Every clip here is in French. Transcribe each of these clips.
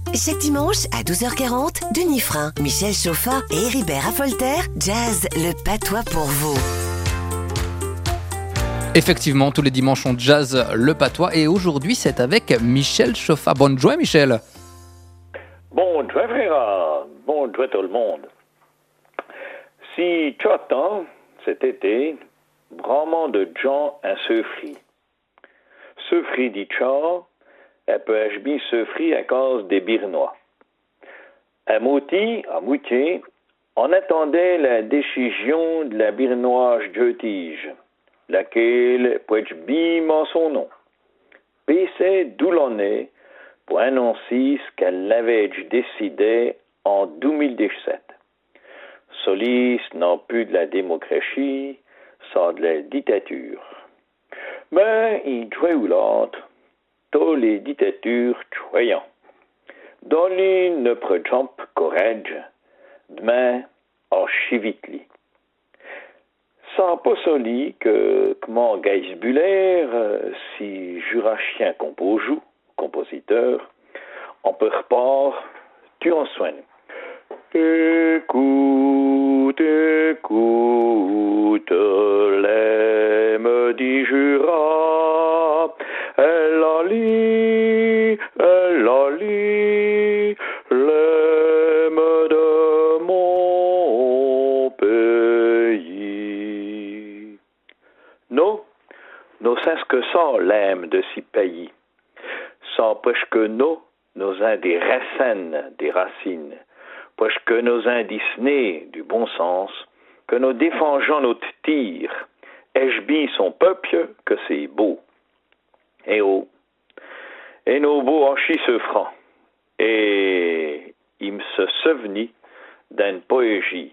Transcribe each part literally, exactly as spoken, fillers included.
Chaque dimanche à douze heures quarante, Denis Frein, Michel Chauffat et Héribert Affolter, Jazz le patois pour vous. Effectivement, tous les dimanches on jazz le patois et aujourd'hui c'est avec Michel Chauffat. Bonne joie Michel. Bonne joie frère, bonne joie tout le monde. Si tu attends cet été, vraiment de gens un seufri. Seufri dit tcha, elle peut acheter seufri à cause des birnois. À Mouti, à Moutier, on attendait la décision de la birnoise Jeutige, laquelle peut être bim en son nom. Pissait d'où l'on est pour annoncer ce qu'elle avait décidé en deux mille dix-sept. Solis n'a plus de la démocratie, ça de la dictature. Mais il jouait ou l'autre, tous les dictatures choyant. Dans les ne jump courage, demain en chivitli. Sans pas soli que, comment Geisbuller, si jurassien composou, compositeur, on peut repart, tu en soignes. Écoute, écoute, l'aime dit Jura, elle a lit, elle a lit, l'aime de mon pays. Non, nous c'est ce que ça, l'aime de si pays. Sans presque nous, nous un des racines, des racines. Parce que nos indisnés du bon sens, que nous défendons notre tir, ai-je bien son peuple que c'est beau. Et oh, et nos beaux archis se francs, et il me se souvenit d'une poésie.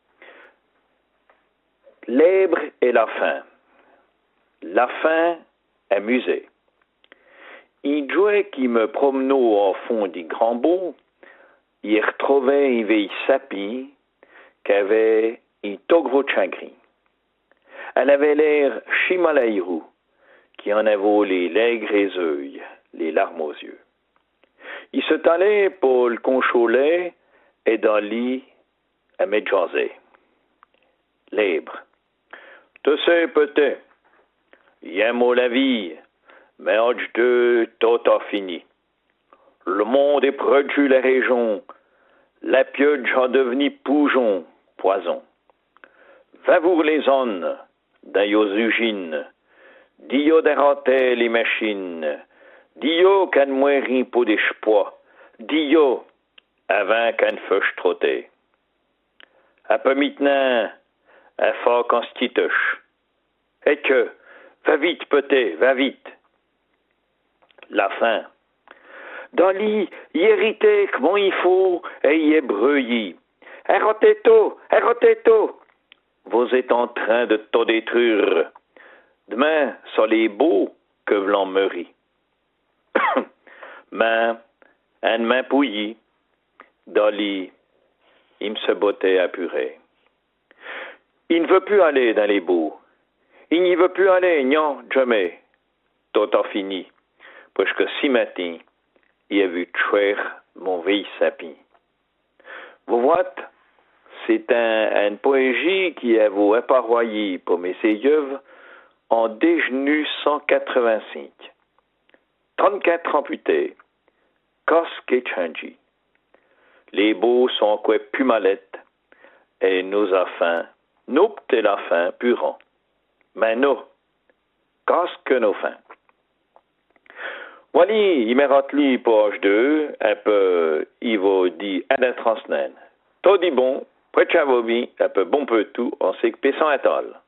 L'èbre et la faim. La faim amusait. Il jouait qui me promenait au fond du grand beau, il retrouvait une vieille sapie qui avait un tout gros chagrin. Elle avait l'air chimalaïrou, qui en avait les lèvres et les yeux, les larmes aux yeux. Il se tenait pour le concholer et dans le lit, à me jaser. Libre. Tu sais, peut-être, il y a un mot la vie, mais en deux, tout a fini. Le monde est produit la région, la pieuvre a devenu poujon, poison. Va vous les zones, d'ailleurs usines, dio d'arrêter les machines, dio qu'un moiri pour des choix, dio avant qu'un feuche trotté. À peu maintenant, à fort constituche. Et que, va vite peut-être, va vite. La fin. Dans l'île, il héritait comme il faut et il est breuilli. Arrêtez-toi, arrêtez-toi. Vous êtes en train de tout détruire. Demain, ça les beaux que l'on meurit. Mais, un main pouillie, dans l'île, il me se bottait apuré. Il ne veut plus aller dans les beaux. Il n'y veut plus aller, non, jamais. Tout a fini. Parce que si matin, il a vu tuer mon vieil sapin. Vous voyez, c'est un, une poésie qui a vous apparoyé pour mes œuvres en déjeuner cent quatre-vingt-cinq. trente-quatre ans plus tard, qu'est-ce qui a changé? Les beaux sont quoi plus malettes et nous a faim, nous t'es la faim purant. Mais nous, qu'est-ce que nous faim? Voilà, il m'a rappelé page deux, un peu, il va dire à la transnaine. Tout dit bon, près de Chavobi, un peu bon peu tout, on sait que Pessan est all.